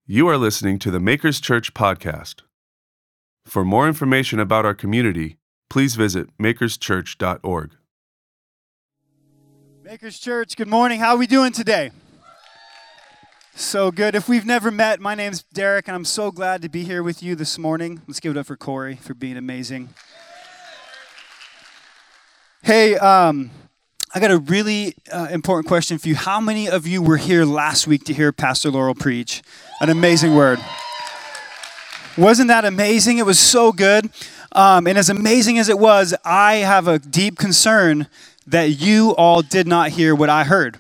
You are listening to the Makers Church podcast. For more information about our community, please visit makerschurch.org. Makers Church, good morning. How are we doing today? So good. If we've never met, my name's Derek, and I'm so glad to be here with you this morning. Let's give it up for Corey for being amazing. Hey, I got a really important question for you. How many of you were here last week to hear Pastor Laurel preach? An amazing word. Wasn't that amazing? It was so good. And as amazing as it was, I have a deep concern that you all did not hear what I heard.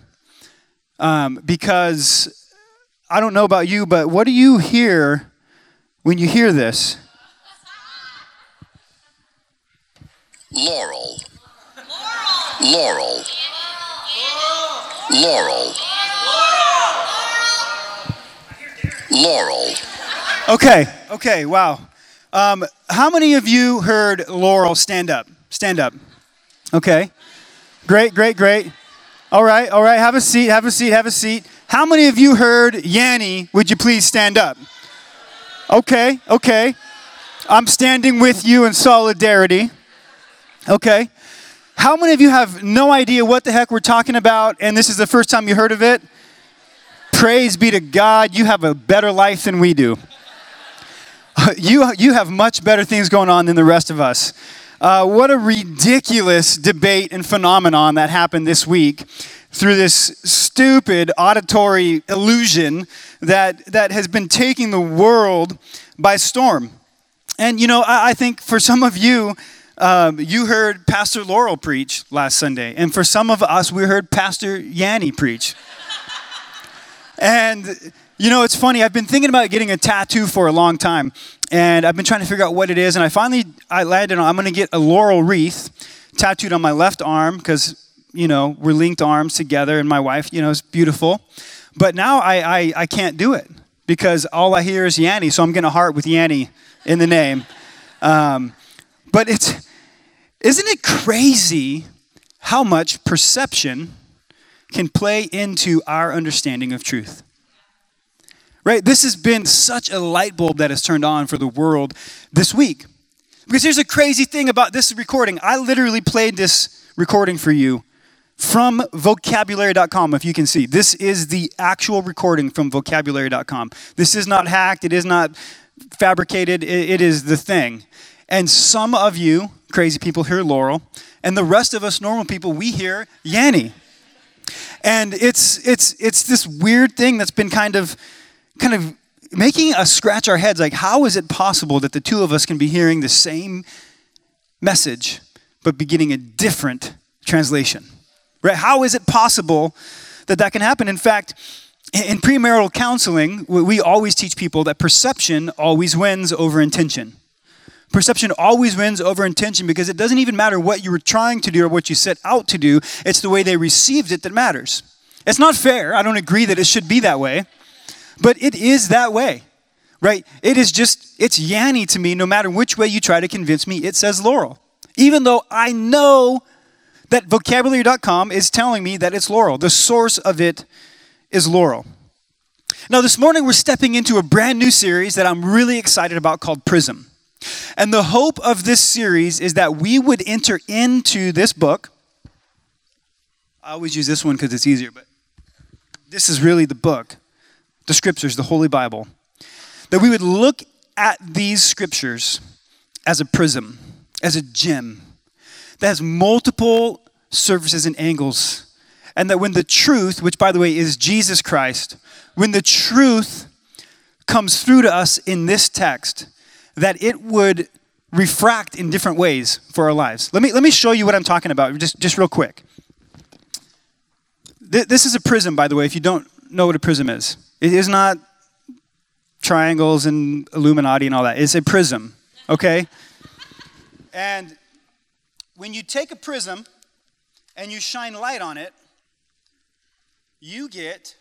Because I don't know about you, but what do you hear when you hear this? Laurel. Laurel. Laurel. Laurel. Okay, wow. How many of you heard Laurel stand up? Stand up. Okay. Great. All right. Have a seat. How many of you heard Yanni? Would you please stand up? Okay. I'm standing with you in solidarity. Okay. How many of you have no idea what the heck we're talking about, and this is the first time you heard of it? Praise be to God, you have a better life than we do. You have much better things going on than the rest of us. What a ridiculous debate and phenomenon that happened this week through this stupid auditory illusion that has been taking the world by storm. And you know, I think for some of you, you heard Pastor Laurel preach last Sunday. And for some of us, we heard Pastor Yanni preach. And, you know, it's funny. I've been thinking about getting a tattoo for a long time. And I've been trying to figure out what it is. And I landed on, I'm going to get a laurel wreath tattooed on my left arm because, you know, we're linked arms together. And my wife, you know, is beautiful. But now I can't do it because all I hear is Yanni. So I'm going to heart with Yanni in the name. But isn't it crazy how much perception can play into our understanding of truth? Right? This has been such a light bulb that has turned on for the world this week. Because here's a crazy thing about this recording. I literally played this recording for you from vocabulary.com, if you can see. This is the actual recording from vocabulary.com. This is not hacked. It is not fabricated. It is the thing. And some of you, crazy people, hear Laurel, and the rest of us normal people, we hear Yanni. And it's this weird thing that's been kind of making us scratch our heads, like how is it possible that the two of us can be hearing the same message, but be getting a different translation, right? How is it possible that can happen? In fact, in premarital counseling, we always teach people that perception always wins over intention. Perception always wins over intention because it doesn't even matter what you were trying to do or what you set out to do. It's the way they received it that matters. It's not fair. I don't agree that it should be that way. But it is that way, right? It's Yanni to me. No matter which way you try to convince me, it says Laurel. Even though I know that vocabulary.com is telling me that it's Laurel. The source of it is Laurel. Now this morning we're stepping into a brand new series that I'm really excited about called Prism. And the hope of this series is that we would enter into this book. I always use this one because it's easier, but this is really the book, the scriptures, the Holy Bible. That we would look at these scriptures as a prism, as a gem that has multiple surfaces and angles. And that when the truth, which by the way is Jesus Christ, when the truth comes through to us in this text, that it would refract in different ways for our lives. Let me show you what I'm talking about, just real quick. This is a prism, by the way, if you don't know what a prism is. It is not triangles and Illuminati and all that. It's a prism, okay? And when you take a prism and you shine light on it, you get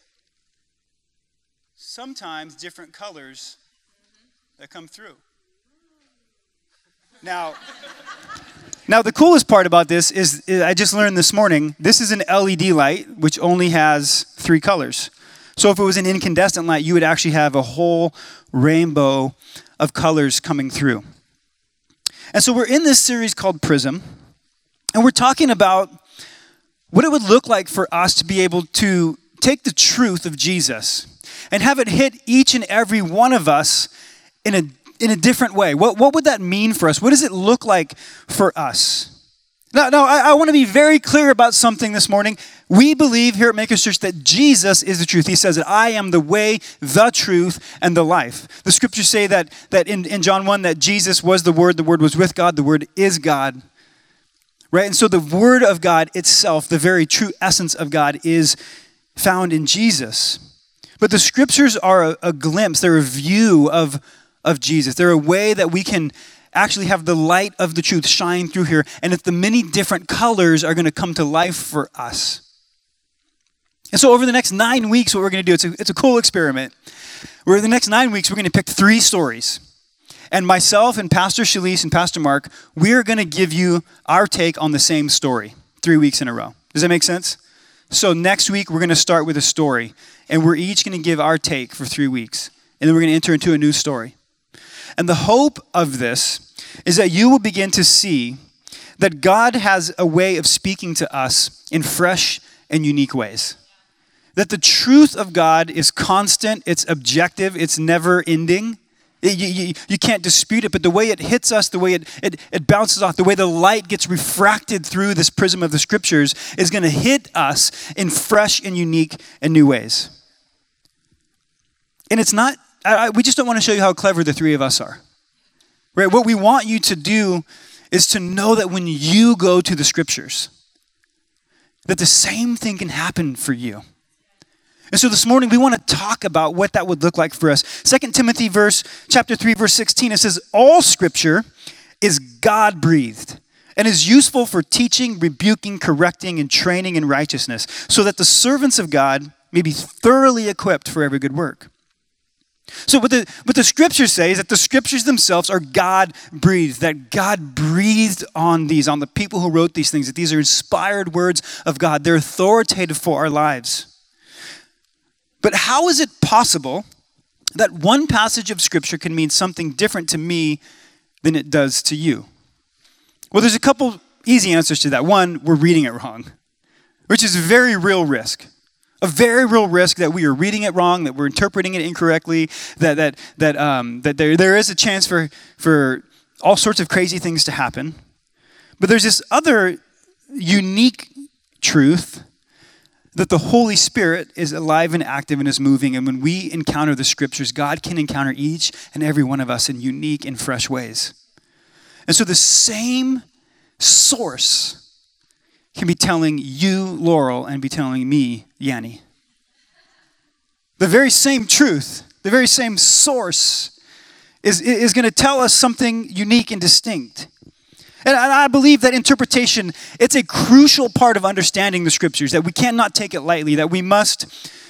sometimes different colors that come through. Now, the coolest part about this is I just learned this morning, this is an LED light, which only has 3 colors. So if it was an incandescent light, you would actually have a whole rainbow of colors coming through. And so we're in this series called Prism, and we're talking about what it would look like for us to be able to take the truth of Jesus and have it hit each and every one of us in a different way. What would that mean for us? What does it look like for us? Now, I want to be very clear about something this morning. We believe here at Makers Church that Jesus is the truth. He says that I am the way, the truth, and the life. The scriptures say that in John 1 that Jesus was the Word was with God, the Word is God. Right? And so the Word of God itself, the very true essence of God, is found in Jesus. But the scriptures are a glimpse, they're a view of Jesus. They're a way that we can actually have the light of the truth shine through here, and that the many different colors are going to come to life for us. And so over the next 9 weeks, what we're going to do, it's a cool experiment. Over the next 9 weeks, we're going to pick 3 stories. And myself and Pastor Shalise and Pastor Mark, we're going to give you our take on the same story 3 weeks in a row. Does that make sense? So next week, we're going to start with a story, and we're each going to give our take for 3 weeks. And then we're going to enter into a new story. And the hope of this is that you will begin to see that God has a way of speaking to us in fresh and unique ways. That the truth of God is constant, it's objective, it's never ending. You can't dispute it, but the way it hits us, the way it bounces off, the way the light gets refracted through this prism of the scriptures is going to hit us in fresh and unique and new ways. And it's not, we just don't want to show you how clever the 3 of us are. Right? What we want you to do is to know that when you go to the scriptures, that the same thing can happen for you. And so this morning, we want to talk about what that would look like for us. 2 Timothy chapter 3, verse 16, it says, all scripture is God-breathed and is useful for teaching, rebuking, correcting, and training in righteousness, so that the servants of God may be thoroughly equipped for every good work. So what the scriptures say is that the scriptures themselves are God-breathed, that God breathed on the people who wrote these things, that these are inspired words of God. They're authoritative for our lives. But how is it possible that one passage of scripture can mean something different to me than it does to you? Well, there's a couple easy answers to that. One, we're reading it wrong, which is a very real risk. A very real risk that we are reading it wrong, that we're interpreting it incorrectly, that there is a chance for all sorts of crazy things to happen. But there's this other unique truth that the Holy Spirit is alive and active and is moving. And when we encounter the scriptures, God can encounter each and every one of us in unique and fresh ways. And so the same source can be telling you, Laurel, and be telling me, Yanni. The very same truth, the very same source is going to tell us something unique and distinct. And I believe that interpretation, it's a crucial part of understanding the scriptures, that we cannot take it lightly, that we must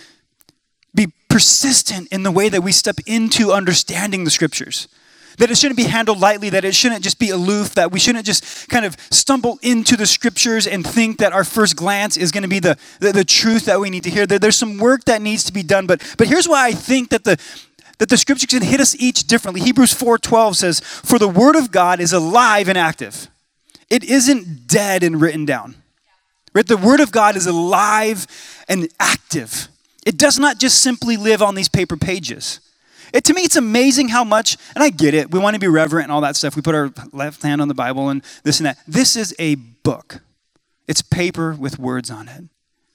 be persistent in the way that we step into understanding the scriptures. That it shouldn't be handled lightly, that it shouldn't just be aloof, that we shouldn't just kind of stumble into the scriptures and think that our first glance is going to be the truth that we need to hear. There's some work that needs to be done, but here's why I think that the scriptures can hit us each differently. Hebrews 4:12 says, "For the word of God is alive and active. It isn't dead and written down." Right? The word of God is alive and active. It does not just simply live on these paper pages. To me, it's amazing how much, and I get it, we want to be reverent and all that stuff. We put our left hand on the Bible and this and that. This is a book. It's paper with words on it.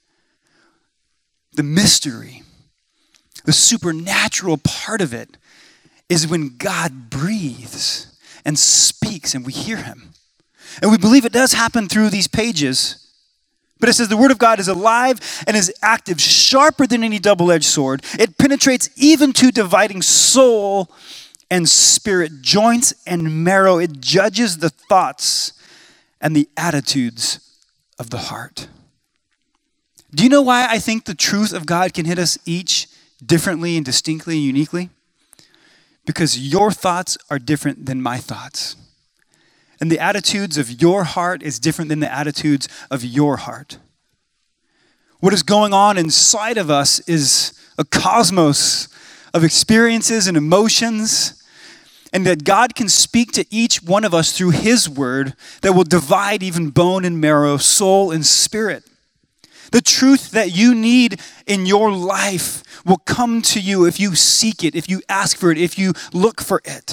The mystery, the supernatural part of it is when God breathes and speaks and we hear him. And we believe it does happen through these pages. But it says the word of God is alive and is active, sharper than any double-edged sword. It penetrates even to dividing soul and spirit, joints and marrow. It judges the thoughts and the attitudes of the heart. Do you know why I think the truth of God can hit us each differently and distinctly and uniquely? Because your thoughts are different than my thoughts. And the attitudes of your heart is different than the attitudes of your heart. What is going on inside of us is a cosmos of experiences and emotions, and that God can speak to each one of us through his word that will divide even bone and marrow, soul and spirit. The truth that you need in your life will come to you if you seek it, if you ask for it, if you look for it.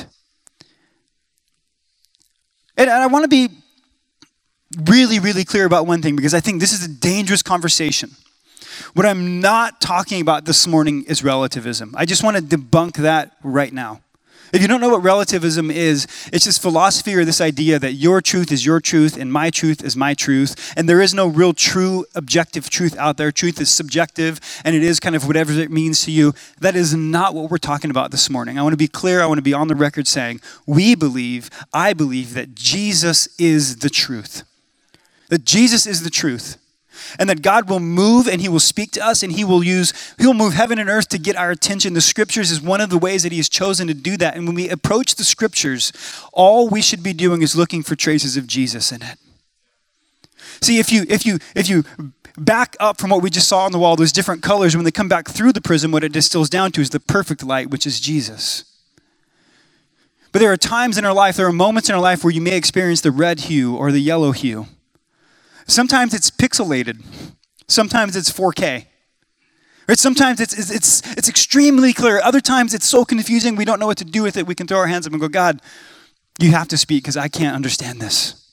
And I want to be really, really clear about one thing, because I think this is a dangerous conversation. What I'm not talking about this morning is relativism. I just want to debunk that right now. If you don't know what relativism is, it's this philosophy or this idea that your truth is your truth and my truth is my truth, and there is no real true objective truth out there. Truth is subjective, and it is kind of whatever it means to you. That is not what we're talking about this morning. I want to be clear. I want to be on the record saying I believe that Jesus is the truth. That Jesus is the truth. And that God will move and he will speak to us and he'll move heaven and earth to get our attention. The scriptures is one of the ways that he has chosen to do that. And when we approach the scriptures, all we should be doing is looking for traces of Jesus in it. See, if you back up from what we just saw on the wall, those different colors, when they come back through the prism, what it distills down to is the perfect light, which is Jesus. But there are times in our life, there are moments in our life where you may experience the red hue or the yellow hue. Sometimes it's pixelated. Sometimes it's 4K. Right? Sometimes it's extremely clear. Other times it's so confusing we don't know what to do with it. We can throw our hands up and go, God, you have to speak because I can't understand this.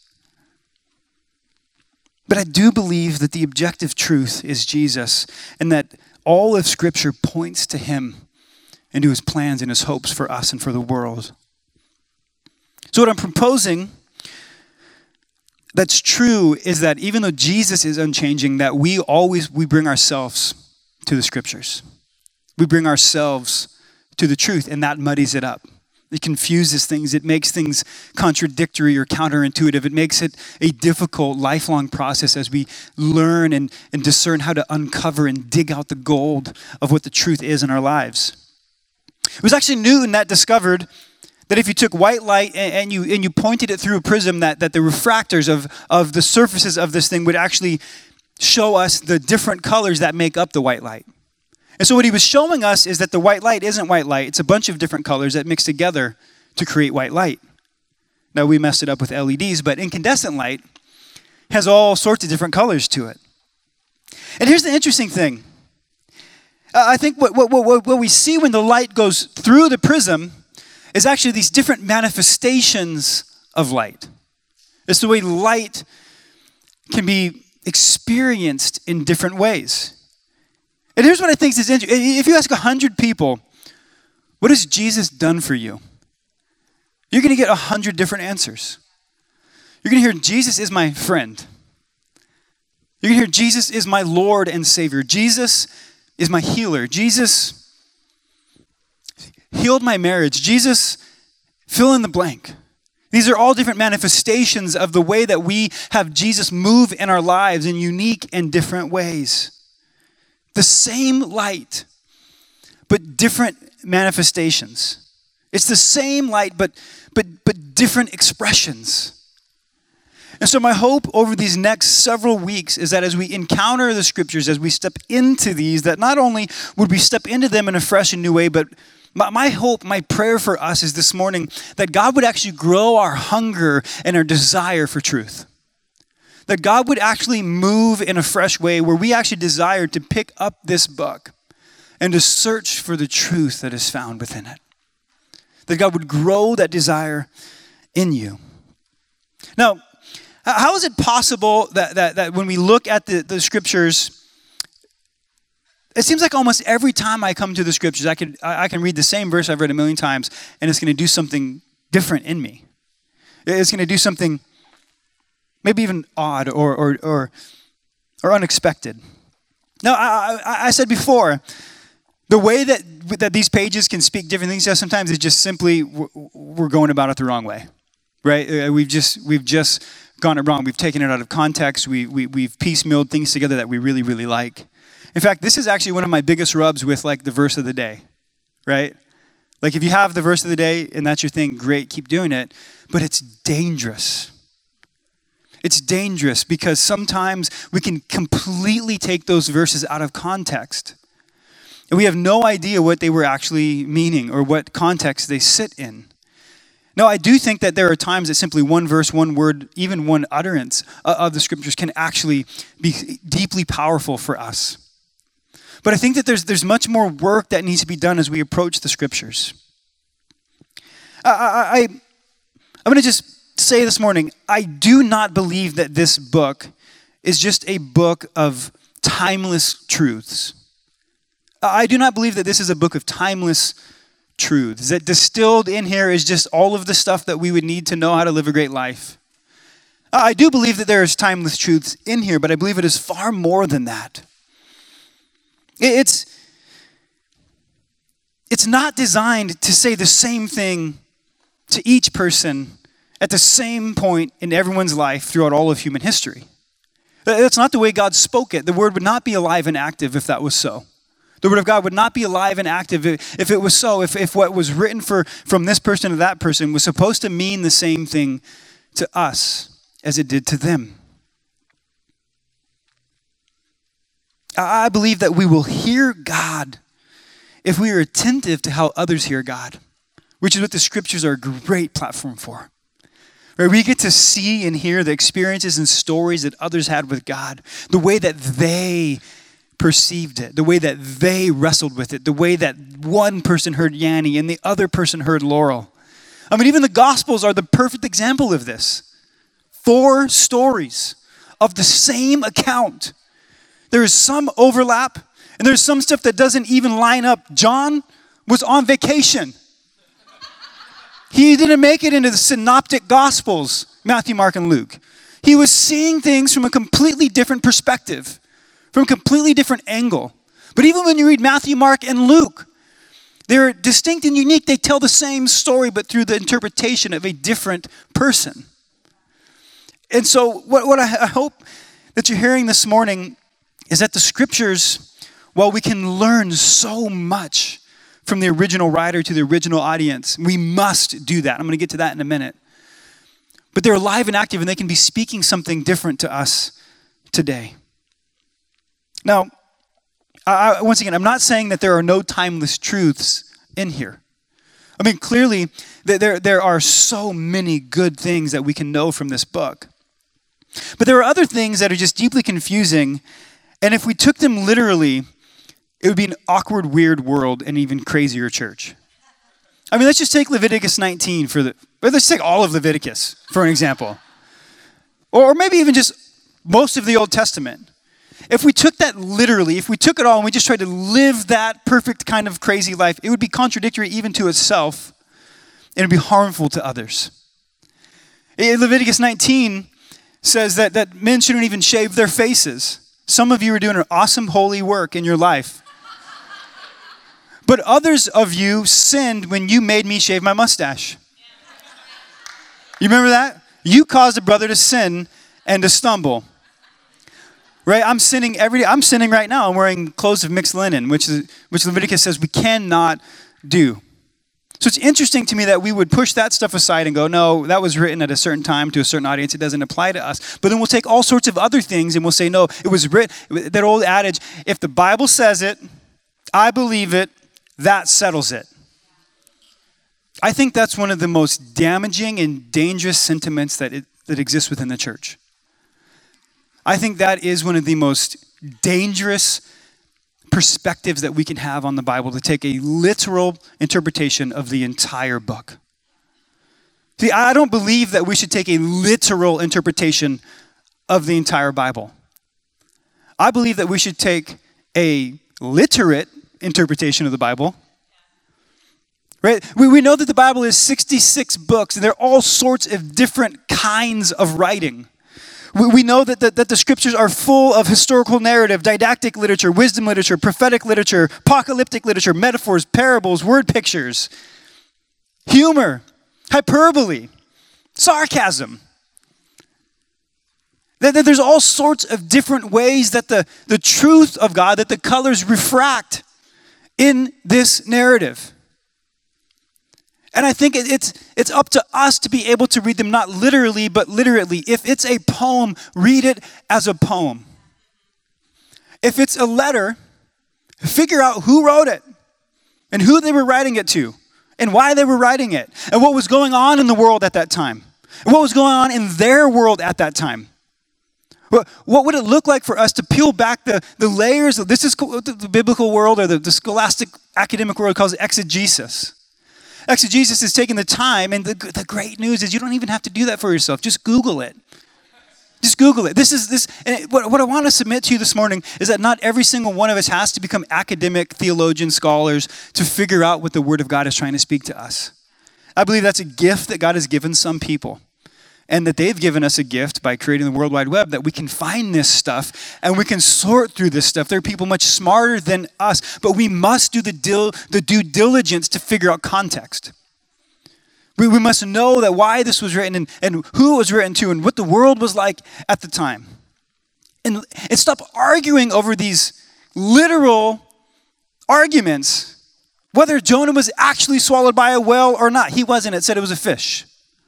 But I do believe that the objective truth is Jesus, and that all of Scripture points to him and to his plans and his hopes for us and for the world. So what I'm proposing that's true is that even though Jesus is unchanging, that we bring ourselves to the scriptures. We bring ourselves to the truth, and that muddies it up. It confuses things. It makes things contradictory or counterintuitive. It makes it a difficult, lifelong process as we learn and discern how to uncover and dig out the gold of what the truth is in our lives. It was actually Newton that discovered that if you took white light and you pointed it through a prism, that the refractors of the surfaces of this thing would actually show us the different colors that make up the white light. And so what he was showing us is that the white light isn't white light. It's a bunch of different colors that mix together to create white light. Now, we messed it up with LEDs, but incandescent light has all sorts of different colors to it. And here's the interesting thing. I think what we see when the light goes through the prism is actually these different manifestations of light. It's the way light can be experienced in different ways. And here's what I think is interesting. If you ask 100 people, what has Jesus done for you? You're going to get 100 different answers. You're going to hear, Jesus is my friend. You're going to hear, Jesus is my Lord and Savior. Jesus is my healer. Jesus healed my marriage. Jesus, fill in the blank. These are all different manifestations of the way that we have Jesus move in our lives in unique and different ways. The same light, but different manifestations. It's the same light, but different expressions. And so my hope over these next several weeks is that as we encounter the scriptures, as we step into these, that not only would we step into them in a fresh and new way, but my hope, my prayer for us is this morning that God would actually grow our hunger and our desire for truth. That God would actually move in a fresh way where we actually desire to pick up this book and to search for the truth that is found within it. That God would grow that desire in you. Now, how is it possible that when we look at the scriptures, it seems like almost every time I come to the scriptures, I can read the same verse I've read a million times, and it's going to do something different in me. It's going to do something maybe even odd or unexpected. Now, I said before, the way that these pages can speak different things to us sometimes is just simply we're going about it the wrong way, right? We've just gone it wrong. We've taken it out of context. We've piecemealed things together that we really, really like. In fact, this is actually one of my biggest rubs with like the verse of the day, right? Like if you have the verse of the day and that's your thing, great, keep doing it. But it's dangerous. It's dangerous because sometimes we can completely take those verses out of context. And we have no idea what they were actually meaning or what context they sit in. Now, I do think that there are times that simply one verse, one word, even one utterance of the scriptures can actually be deeply powerful for us. But I think that there's much more work that needs to be done as we approach the scriptures. I'm going to just say this morning, I do not believe that this book is just a book of timeless truths. I do not believe that this is a book of timeless truths, that distilled in here is just all of the stuff that we would need to know how to live a great life. I do believe that there is timeless truths in here, but I believe it is far more than that. It's not designed to say the same thing to each person at the same point in everyone's life throughout all of human history. That's not the way God spoke it. The word would not be alive and active if that was so. The word of God would not be alive and active if it was so, if what was written from this person to that person was supposed to mean the same thing to us as it did to them. I believe that we will hear God if we are attentive to how others hear God, which is what the scriptures are a great platform for. Where we get to see and hear the experiences and stories that others had with God, the way that they perceived it, the way that they wrestled with it, the way that one person heard Yanni and the other person heard Laurel. I mean, even the Gospels are the perfect example of this. 4 stories of the same account. There is some overlap, and there's some stuff that doesn't even line up. John was on vacation. He didn't make it into the synoptic Gospels, Matthew, Mark, and Luke. He was seeing things from a completely different perspective, from a completely different angle. But even when you read Matthew, Mark, and Luke, they're distinct and unique. They tell the same story, but through the interpretation of a different person. And so what I hope that you're hearing this morning is that the scriptures, while we can learn so much from the original writer to the original audience, we must do that. I'm going to get to that in a minute. But they're alive and active, and they can be speaking something different to us today. Now, once again, I'm not saying that there are no timeless truths in here. I mean, clearly, there are so many good things that we can know from this book. But there are other things that are just deeply confusing, and if we took them literally, it would be an awkward, weird world and even crazier church. I mean, let's just take Leviticus 19 let's take all of Leviticus for an example. Or maybe even just most of the Old Testament. If we took that literally, if we took it all and we just tried to live that perfect kind of crazy life, it would be contradictory even to itself, and it would be harmful to others. In Leviticus 19 says that men shouldn't even shave their faces. Some of you are doing an awesome holy work in your life. But others of you sinned when you made me shave my mustache. You remember that? You caused a brother to sin and to stumble. Right? I'm sinning every day. I'm sinning right now. I'm wearing clothes of mixed linen, which Leviticus says we cannot do. So it's interesting to me that we would push that stuff aside and go, no, that was written at a certain time to a certain audience. It doesn't apply to us. But then we'll take all sorts of other things and we'll say, no, it was written. That old adage, if the Bible says it, I believe it, that settles it. I think that's one of the most damaging and dangerous sentiments that exists within the church. I think that is one of the most dangerous perspectives that we can have on the Bible, to take a literal interpretation of the entire book. See, I don't believe that we should take a literal interpretation of the entire Bible. I believe that we should take a literate interpretation of the Bible. Right? We know that the Bible is 66 books, and there are all sorts of different kinds of writing. We know that the scriptures are full of historical narrative, didactic literature, wisdom literature, prophetic literature, apocalyptic literature, metaphors, parables, word pictures, humor, hyperbole, sarcasm. There's all sorts of different ways that the truth of God, that the colors refract in this narrative. And I think it's up to us to be able to read them not literally, but literally. If it's a poem, read it as a poem. If it's a letter, Figure out who wrote it and who they were writing it to and why they were writing it and what was going on in the world at that time and what was going on in their world at that time. What would it look like for us to peel back the layers of this is the biblical world or the scholastic academic world calls it exegesis. Exegesis is taking the time, and the great news is you don't even have to do that for yourself. Just Google it. Just Google it. What I want to submit to you this morning is that not every single one of us has to become academic theologians, scholars to figure out what the Word of God is trying to speak to us. I believe that's a gift that God has given some people. And that they've given us a gift by creating the World Wide Web that we can find this stuff and we can sort through this stuff. There are people much smarter than us, but we must do the due diligence to figure out context. We must know that why this was written and who it was written to and what the world was like at the time. And stop arguing over these literal arguments, whether Jonah was actually swallowed by a whale or not. He wasn't. It said it was a fish.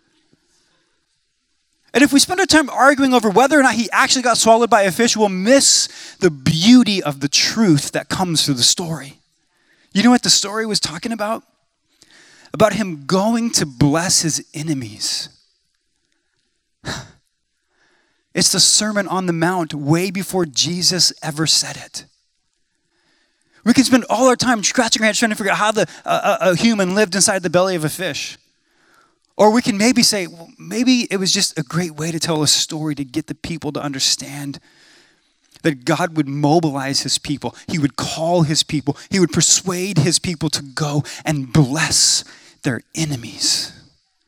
And if we spend our time arguing over whether or not he actually got swallowed by a fish, we'll miss the beauty of the truth that comes through the story. You know what the story was talking about? About him going to bless his enemies. It's the Sermon on the Mount way before Jesus ever said it. We can spend all our time scratching our heads trying to figure out how a human lived inside the belly of a fish. Or we can maybe say, well, maybe it was just a great way to tell a story to get the people to understand that God would mobilize his people. He would call his people. He would persuade his people to go and bless their enemies.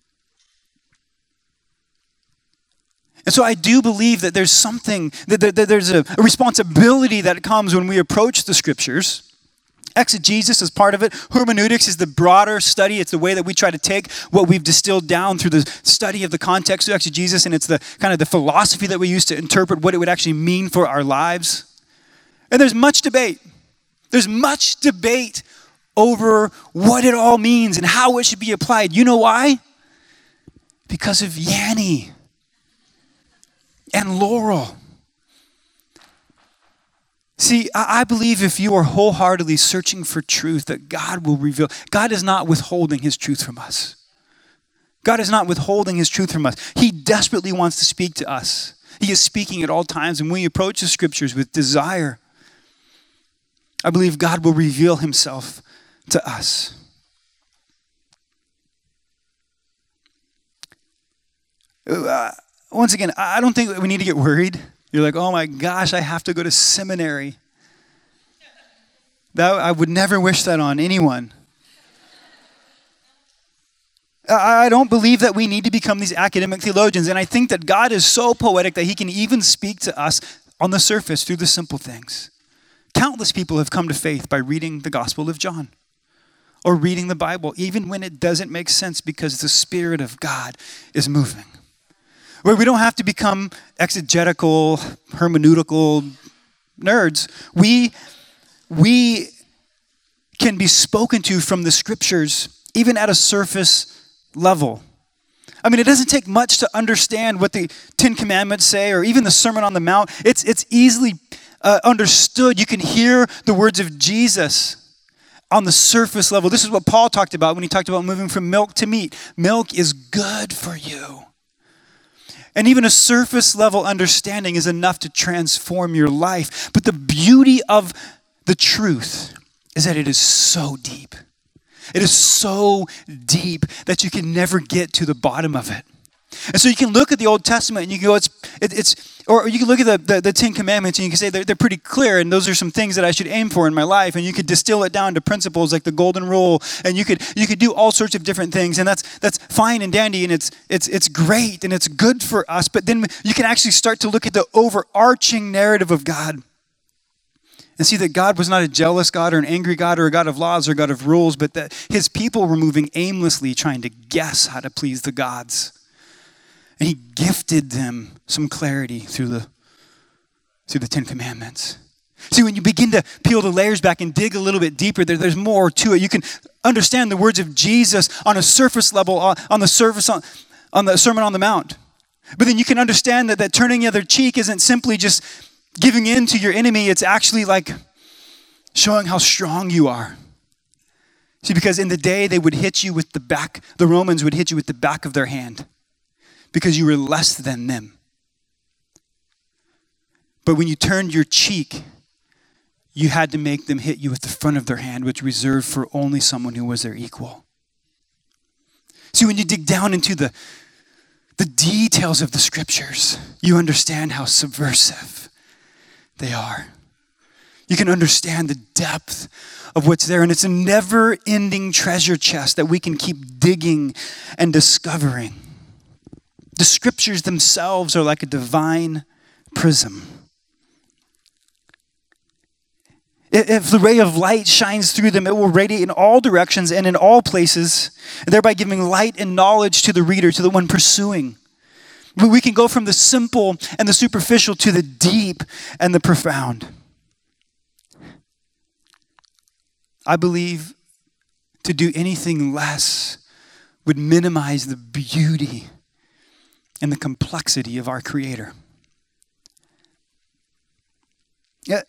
And so I do believe that there's something, that there's a responsibility that comes when we approach the scriptures. Exegesis is part of it. Hermeneutics is the broader study. It's the way that we try to take what we've distilled down through the study of the context of exegesis, and it's the kind of the philosophy that we use to interpret what it would actually mean for our lives. And there's much debate. There's much debate over what it all means and how it should be applied. You know why? Because of Yanni and Laurel. See, I believe if you are wholeheartedly searching for truth, that God will reveal. God is not withholding his truth from us. God is not withholding his truth from us. He desperately wants to speak to us. He is speaking at all times. And when we approach the scriptures with desire, I believe God will reveal himself to us. Once again, I don't think we need to get worried. You're like, oh my gosh, I have to go to seminary. I would never wish that on anyone. I don't believe that we need to become these academic theologians. And I think that God is so poetic that he can even speak to us on the surface through the simple things. Countless people have come to faith by reading the Gospel of John or reading the Bible, even when it doesn't make sense because the Spirit of God is moving. Where we don't have to become exegetical, hermeneutical nerds. We can be spoken to from the scriptures, even at a surface level. I mean, it doesn't take much to understand what the Ten Commandments say or even the Sermon on the Mount. It's easily understood. You can hear the words of Jesus on the surface level. This is what Paul talked about when he talked about moving from milk to meat. Milk is good for you. And even a surface level understanding is enough to transform your life. But the beauty of the truth is that it is so deep. It is so deep that you can never get to the bottom of it. And so you can look at the Old Testament and you can go, or you can look at the Ten Commandments and you can say they're pretty clear and those are some things that I should aim for in my life. And you could distill it down to principles like the Golden Rule, and you could do all sorts of different things, and that's fine and dandy, and it's great and it's good for us. But then you can actually start to look at the overarching narrative of God and see that God was not a jealous God or an angry God or a God of laws or a God of rules, but that his people were moving aimlessly trying to guess how to please the gods. And he gifted them some clarity through the Ten Commandments. See, when you begin to peel the layers back and dig a little bit deeper, there's more to it. You can understand the words of Jesus on a surface level, on the Sermon on the Mount. But then you can understand that turning the other cheek isn't simply just giving in to your enemy. It's actually like showing how strong you are. See, because in the day they would hit you with the Romans would hit you with the back of their hand because you were less than them. But when you turned your cheek, you had to make them hit you with the front of their hand, which reserved for only someone who was their equal. See, when you dig down into the details of the scriptures, you understand how subversive they are. You can understand the depth of what's there, and it's a never-ending treasure chest that we can keep digging and discovering. The scriptures themselves are like a divine prism. If the ray of light shines through them, it will radiate in all directions and in all places, thereby giving light and knowledge to the reader, to the one pursuing. We can go from the simple and the superficial to the deep and the profound. I believe to do anything less would minimize the beauty and the complexity of our Creator. Yeah.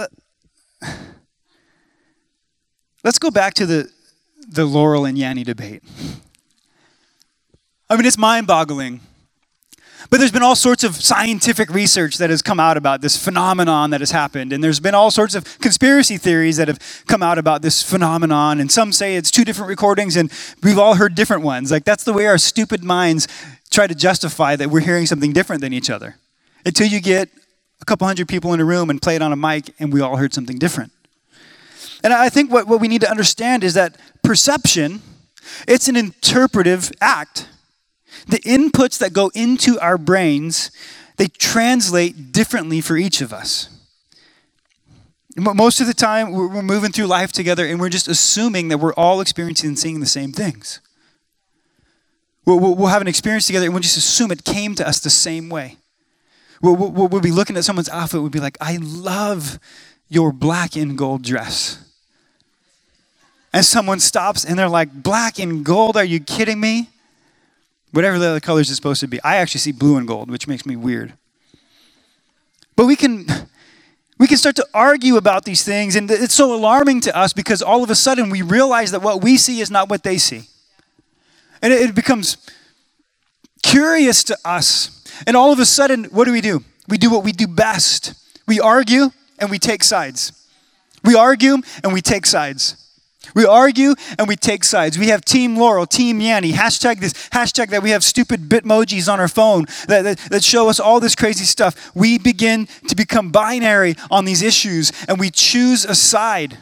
Let's go back to the Laurel and Yanny debate. I mean, it's mind-boggling. But there's been all sorts of scientific research that has come out about this phenomenon that has happened. And there's been all sorts of conspiracy theories that have come out about this phenomenon. And some say it's two different recordings, and we've all heard different ones. Like, that's the way our stupid minds try to justify that we're hearing something different than each other. Until you get a couple hundred people in a room and play it on a mic, and we all heard something different. And I think what we need to understand is that perception, it's an interpretive act. The inputs that go into our brains, they translate differently for each of us. Most of the time, we're moving through life together, and we're just assuming that we're all experiencing and seeing the same things. We'll have an experience together, and we'll just assume it came to us the same way. We'll be looking at someone's outfit, we'll be like, I love your black and gold dress. And someone stops, and they're like, black and gold, are you kidding me? Whatever the other colors is supposed to be. I actually see blue and gold, which makes me weird. But we can start to argue about these things, and it's so alarming to us because all of a sudden we realize that what we see is not what they see. And it becomes curious to us. And all of a sudden, what do? We do what we do best. We argue and we take sides. We argue and we take sides. We argue and we take sides. We have Team Laurel, Team Yanny, hashtag this, hashtag that. We have stupid Bitmojis on our phone that show us all this crazy stuff. We begin to become binary on these issues, and we choose a side.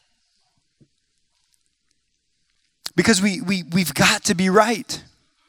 Because we've got to be right.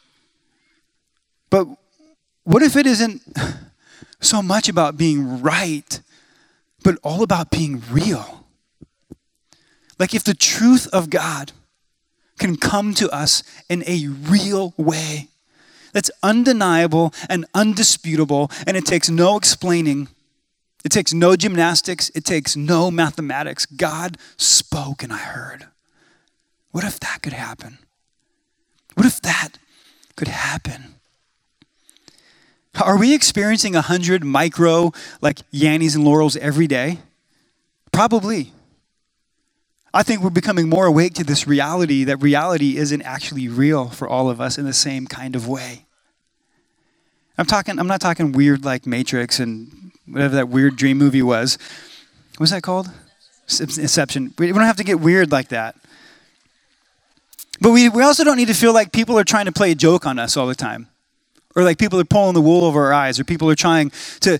But what if it isn't so much about being right, but all about being real? Like, if the truth of God can come to us in a real way that's undeniable and undisputable, and it takes no explaining, it takes no gymnastics, it takes no mathematics. God spoke and I heard. What if that could happen? What if that could happen? Are we experiencing 100 micro, like Yannys and Laurels every day? Probably. I think we're becoming more awake to this reality, that reality isn't actually real for all of us in the same kind of way. I'm not talking weird like Matrix and whatever that weird dream movie was. What was that called? Inception. We don't have to get weird like that. But we also don't need to feel like people are trying to play a joke on us all the time. Or like people are pulling the wool over our eyes, or people are trying to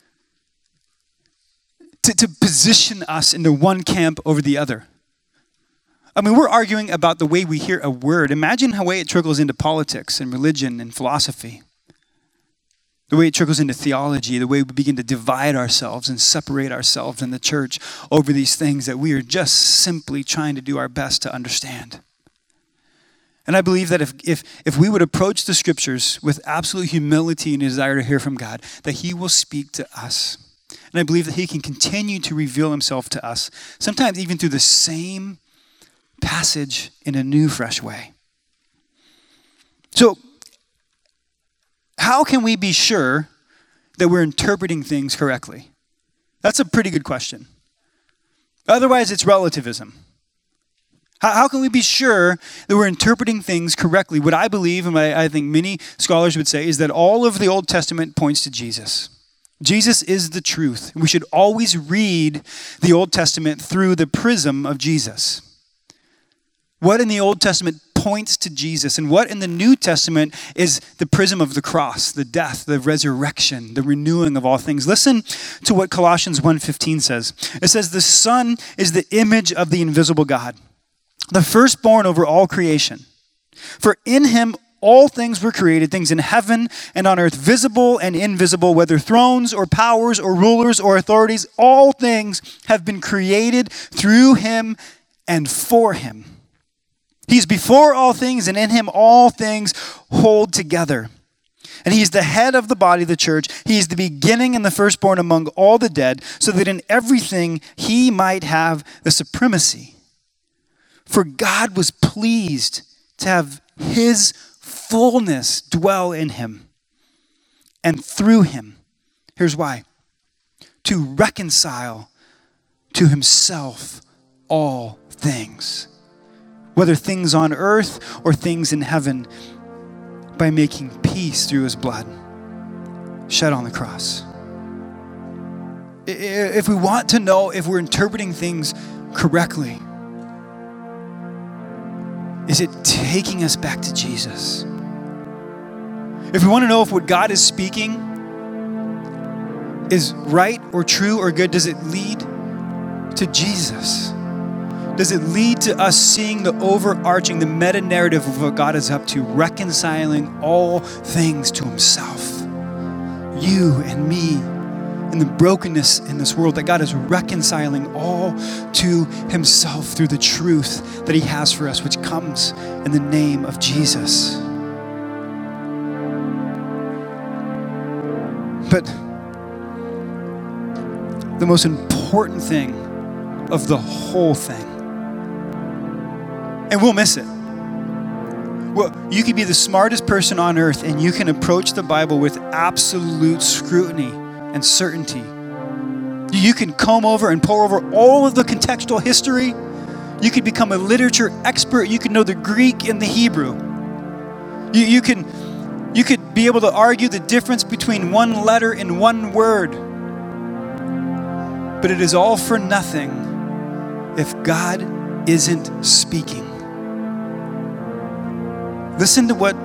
position us into one camp over the other. I mean, we're arguing about the way we hear a word. Imagine how way it trickles into politics and religion and philosophy. The way it trickles into theology, the way we begin to divide ourselves and separate ourselves in the church over these things that we are just simply trying to do our best to understand. And I believe that if we would approach the scriptures with absolute humility and desire to hear from God, that he will speak to us. And I believe that he can continue to reveal himself to us, sometimes even through the same passage in a new, fresh way. So, how can we be sure that we're interpreting things correctly? That's a pretty good question. Otherwise, it's relativism. How can we be sure that we're interpreting things correctly? What I believe, and I think many scholars would say, is that all of the Old Testament points to Jesus. Jesus is the truth. We should always read the Old Testament through the prism of Jesus. What in the Old Testament points to Jesus, and what in the New Testament is the prism of the cross, the death, the resurrection, the renewing of all things. Listen to what Colossians 1:15 says. It says, "The Son is the image of the invisible God, the firstborn over all creation. For in him all things were created, things in heaven and on earth, visible and invisible, whether thrones or powers or rulers or authorities, all things have been created through him and for him. He's before all things, and in him all things hold together. And he's the head of the body, the church. He is the beginning and the firstborn among all the dead, so that in everything he might have the supremacy. For God was pleased to have his fullness dwell in him, and through him, here's why, to reconcile to himself all things, whether things on earth or things in heaven, by making peace through his blood shed on the cross." If we want to know if we're interpreting things correctly, is it taking us back to Jesus? If we want to know if what God is speaking is right or true or good, does it lead to Jesus? Does it lead to us seeing the overarching, the meta-narrative of what God is up to, reconciling all things to himself? You and me, and the brokenness in this world, that God is reconciling all to himself through the truth that he has for us, which comes in the name of Jesus. But the most important thing of the whole thing, and we'll miss it. Well, you can be the smartest person on earth, and you can approach the Bible with absolute scrutiny and certainty. You can comb over and pore over all of the contextual history. You could become a literature expert. You could know the Greek and the Hebrew. You could be able to argue the difference between one letter and one word. But it is all for nothing if God isn't speaking. Listen to what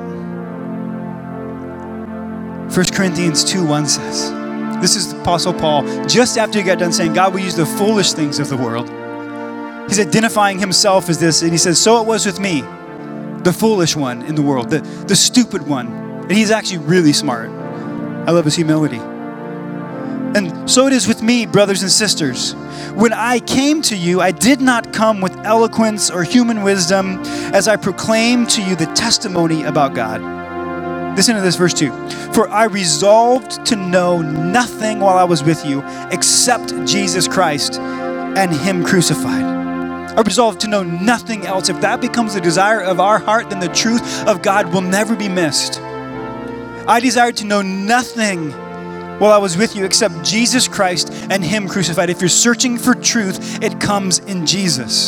1 Corinthians 2:1 says. This is the Apostle Paul, just after he got done saying, God will use the foolish things of the world. He's identifying himself as this, and he says, so it was with me, the foolish one in the world, the stupid one. And he's actually really smart. I love his humility. And so it is with me, brothers and sisters. When I came to you, I did not come with eloquence or human wisdom as I proclaimed to you the testimony about God. Listen to this, verse 2. For I resolved to know nothing while I was with you except Jesus Christ and him crucified. I resolved to know nothing else. If that becomes the desire of our heart, then the truth of God will never be missed. I desired to know nothing while I was with you except Jesus Christ and him crucified. If you're searching for truth, it comes in Jesus.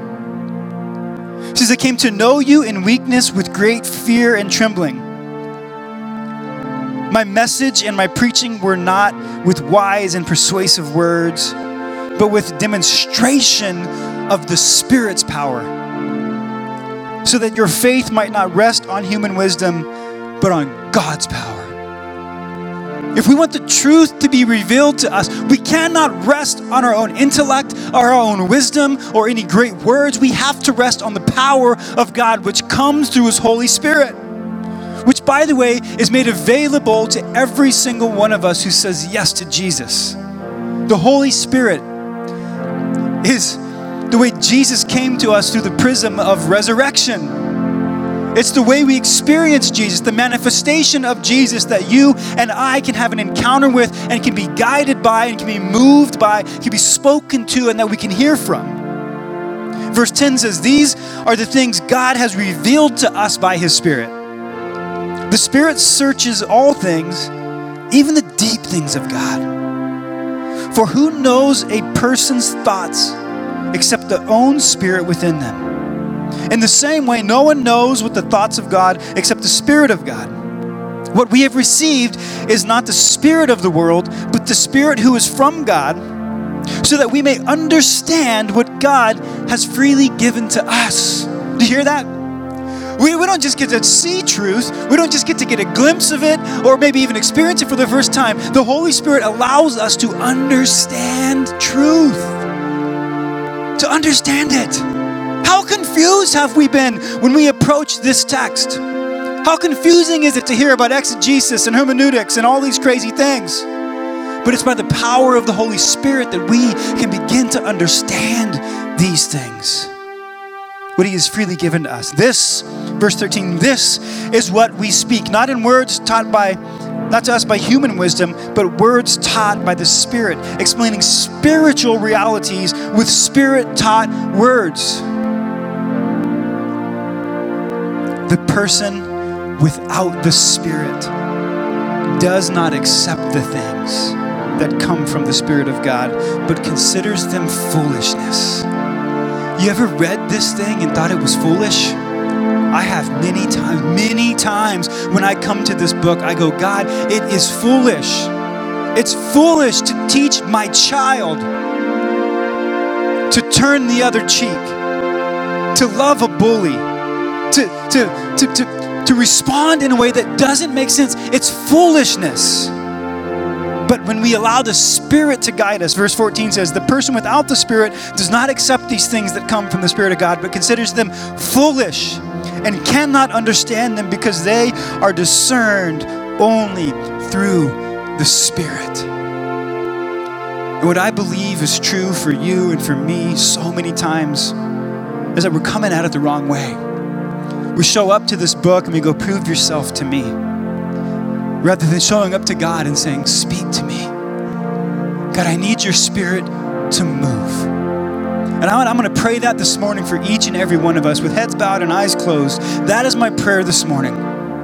It says, I came to know you in weakness with great fear and trembling. My message and my preaching were not with wise and persuasive words, but with demonstration of the Spirit's power, so that your faith might not rest on human wisdom, but on God's power. If we want the truth to be revealed to us, we cannot rest on our own intellect, or our own wisdom, or any great words. We have to rest on the power of God, which comes through his Holy Spirit, which, by the way, is made available to every single one of us who says yes to Jesus. The Holy Spirit is the way Jesus came to us through the prism of resurrection. It's the way we experience Jesus, the manifestation of Jesus that you and I can have an encounter with and can be guided by and can be moved by, can be spoken to, and that we can hear from. Verse 10 says, these are the things God has revealed to us by his Spirit. The Spirit searches all things, even the deep things of God. For who knows a person's thoughts except the own spirit within them. In the same way, no one knows what the thoughts of God except the Spirit of God. What we have received is not the spirit of the world, but the Spirit who is from God, so that we may understand what God has freely given to us. Do you hear that? We don't just get to see truth. We don't just get to get a glimpse of it or maybe even experience it for the first time. The Holy Spirit allows us to understand truth, to understand it. How confused have we been when we approach this text? How confusing is it to hear about exegesis and hermeneutics and all these crazy things? But it's by the power of the Holy Spirit that we can begin to understand these things. What He has freely given to us. This, verse 13, this is what we speak, not in words taught not to us by human wisdom, but words taught by the Spirit, explaining spiritual realities with Spirit-taught words. The person without the Spirit does not accept the things that come from the Spirit of God, but considers them foolishness. You ever read this thing and thought it was foolish? I have many times when I come to this book, I go, God, it is foolish. It's foolish to teach my child to turn the other cheek, to love a bully, to respond in a way that doesn't make sense. It's foolishness. But when we allow the Spirit to guide us, verse 14 says, the person without the Spirit does not accept these things that come from the Spirit of God, but considers them foolish and cannot understand them because they are discerned only through the Spirit. And what I believe is true for you and for me so many times is that we're coming at it the wrong way. We show up to this book and we go, prove yourself to me. Rather than showing up to God and saying, speak to me. God, I need your Spirit to move. And I'm going to pray that this morning for each and every one of us with heads bowed and eyes closed. That is my prayer this morning.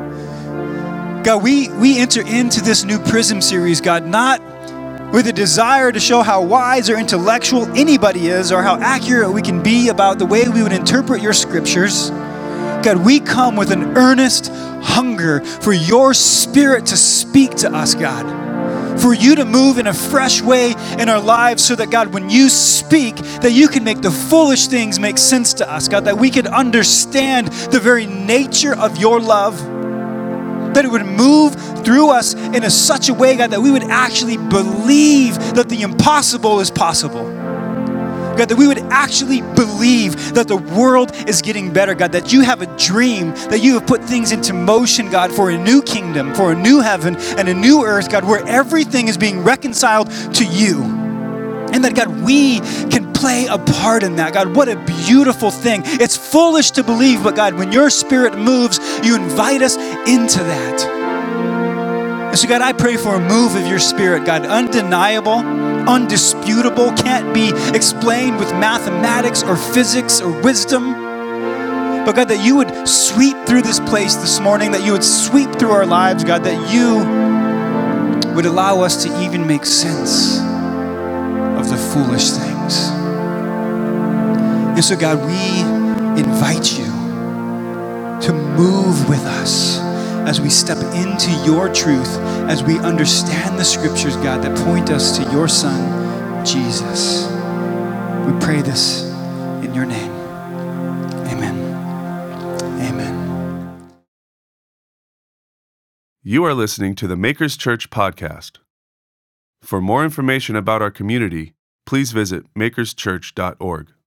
God, we enter into this new Prism series, God, not with a desire to show how wise or intellectual anybody is or how accurate we can be about the way we would interpret your scriptures. God, we come with an earnest hunger for your Spirit to speak to us, God. For you to move in a fresh way in our lives so that, God, when you speak, that you can make the foolish things make sense to us, God, that we can understand the very nature of your love, that it would move through us in such a way, God, that we would actually believe that the impossible is possible. God, that we would actually believe that the world is getting better, God, that you have a dream, that you have put things into motion, God, for a new kingdom, for a new heaven and a new earth, God, where everything is being reconciled to you. And that, God, we can play a part in that. God, what a beautiful thing. It's foolish to believe, but God, when your Spirit moves, you invite us into that. And so, God, I pray for a move of your Spirit, God, undeniable, undisputable, can't be explained with mathematics or physics or wisdom. But God, that you would sweep through this place this morning, that you would sweep through our lives, God, that you would allow us to even make sense of the foolish things. And so, God, we invite you to move with us as we step into your truth, as we understand the scriptures, God, that point us to your Son, Jesus. We pray this in your name. Amen. Amen. You are listening to the Makers Church podcast. For more information about our community, please visit makerschurch.org.